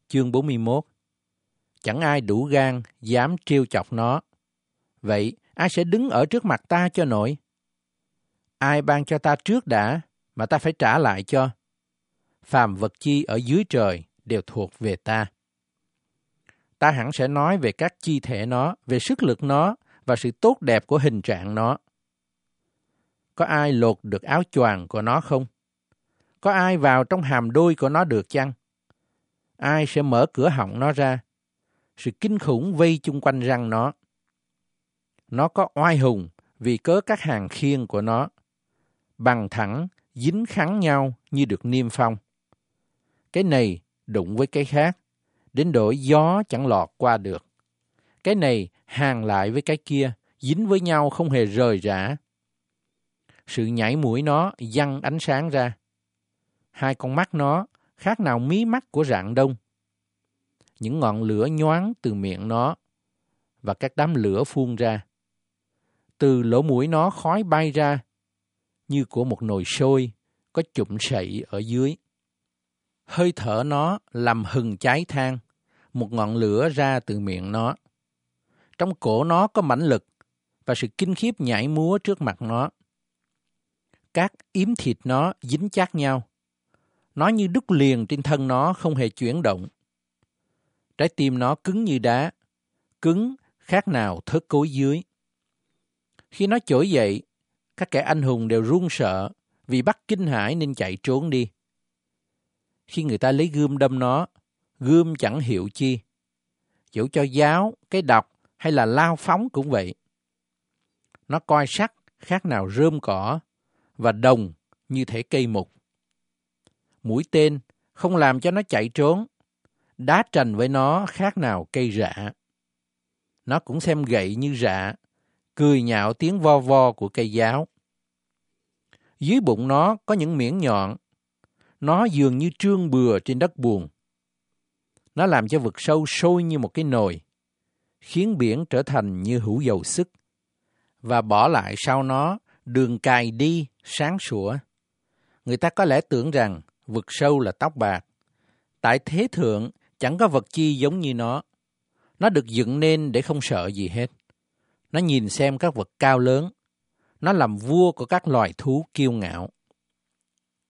chương 41. Chẳng ai đủ gan dám trêu chọc nó. Vậy ai sẽ đứng ở trước mặt ta cho nổi? Ai ban cho ta trước đã, mà ta phải trả lại cho? Phàm vật chi ở dưới trời đều thuộc về ta. Ta hẳn sẽ nói về các chi thể nó, về sức lực nó và sự tốt đẹp của hình trạng nó. Có ai lột được áo choàng của nó không? Có ai vào trong hàm đôi của nó được chăng? Ai sẽ mở cửa họng nó ra? Sự kinh khủng vây chung quanh răng nó. Nó có oai hùng vì cớ các hàng khiên của nó, bằng thẳng, dính khắng nhau như được niêm phong. Cái này đụng với cái khác, đến đổi gió chẳng lọt qua được. Cái này hàng lại với cái kia, dính với nhau không hề rời rã. Sự nhảy mũi nó giăng ánh sáng ra. Hai con mắt nó khác nào mí mắt của rạng đông. Những ngọn lửa nhoáng từ miệng nó và các đám lửa phun ra. Từ lỗ mũi nó khói bay ra như của một nồi sôi có chụm sậy ở dưới. Hơi thở nó làm hừng cháy than, một ngọn lửa ra từ miệng nó. Trong cổ nó có mãnh lực và sự kinh khiếp nhảy múa trước mặt nó. Các yếm thịt nó dính chát nhau. Nó như đúc liền trên thân nó không hề chuyển động. Trái tim nó cứng như đá, cứng khác nào thớt cối dưới. Khi nó trỗi dậy, các kẻ anh hùng đều run sợ vì bắt kinh hãi nên chạy trốn đi. Khi người ta lấy gươm đâm nó, gươm chẳng hiệu chi. Dẫu cho giáo, cái độc hay là lao phóng cũng vậy. Nó coi sắc khác nào rơm cỏ và đồng như thể cây mục. Mũi tên không làm cho nó chạy trốn. Đá trành với nó khác nào cây rạ. Nó cũng xem gậy như rạ, cười nhạo tiếng vo vo của cây giáo. Dưới bụng nó có những miệng nhọn. Nó dường như trương bừa trên đất buồn. Nó làm cho vực sâu sôi như một cái nồi, khiến biển trở thành như hũ dầu sức, và bỏ lại sau nó đường cài đi sáng sủa. Người ta có lẽ tưởng rằng vực sâu là tóc bạc. Tại thế thượng chẳng có vật chi giống như nó. Nó được dựng nên để không sợ gì hết. Nó nhìn xem các vật cao lớn. Nó làm vua của các loài thú kiêu ngạo.